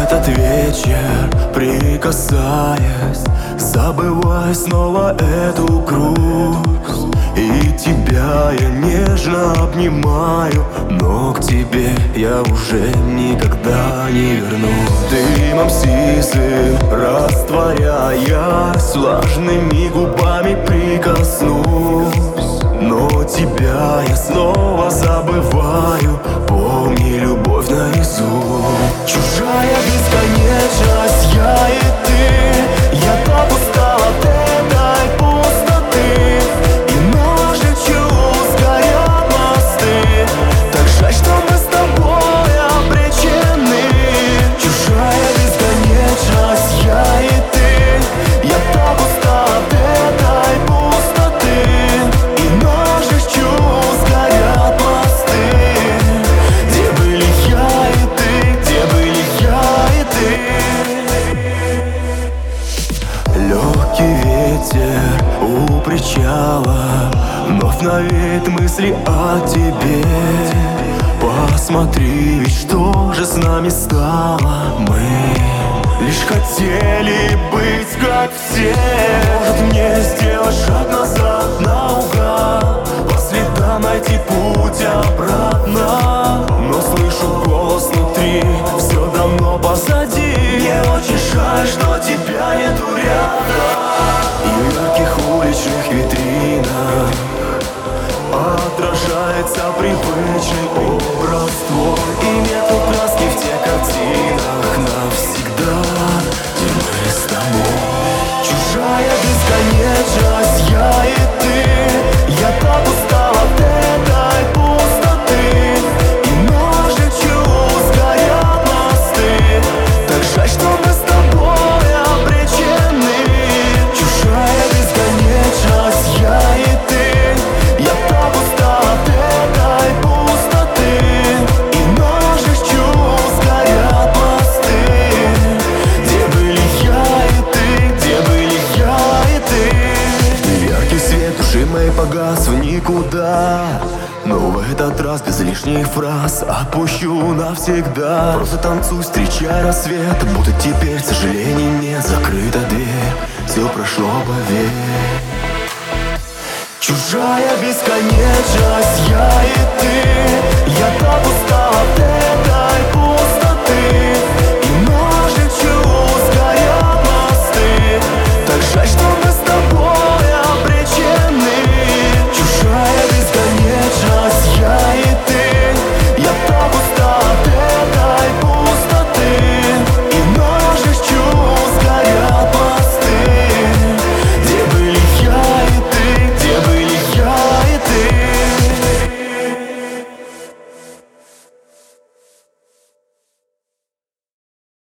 этот вечер, прикасаясь, забывай снова эту грусть. И тебя я нежно обнимаю, но к тебе я уже никогда не вернусь. Дымом сизым растворяясь, влажными губами прикоснусь. Но тебя я снова забываю, помни любовь наизусть. Чужая бесконечность, я и ты. Я так устал от этой пустоты, и наших чувств горят мосты. Так жаль, что мы с тобой обречены. Чужая бесконечность, я и ты. Я так устал от этой пустоты, и наших чувств горят мосты. Где были я и ты, где были я и ты? Легкий ветер у причала вновь навеет мысли о тебе. Посмотри, ведь что же с нами стало? Мы лишь хотели быть как все. Может мне сделать шаг назад наугад, по следам найти путь обратно. Но слышу голос внутри, все давно позади. Мне очень жаль, что тебя нету рядом. И в ярких уличных витринах отражается привычный образ твой. И нету краски в тех картинах навсегда, где мы с тобой. Чужая бесконечность, я и ты. Я так устал от этой пустоты, и наших чувств горят мосты. Так жаль, что мы с тобой обречены. Чужая бесконечность, я и ты. Я так устал от этой пустоты, и наших чувств горят мосты. Где были я и ты, где были я и ты? Яркий свет души моей погас в никуда, но в этот раз без лишних фраз отпущу навсегда. Просто танцуй, встречай рассвет, будто теперь сожалений нет. Закрыта дверь, все прошло, поверь. Чужая бесконечность, я и ты. Я так устал от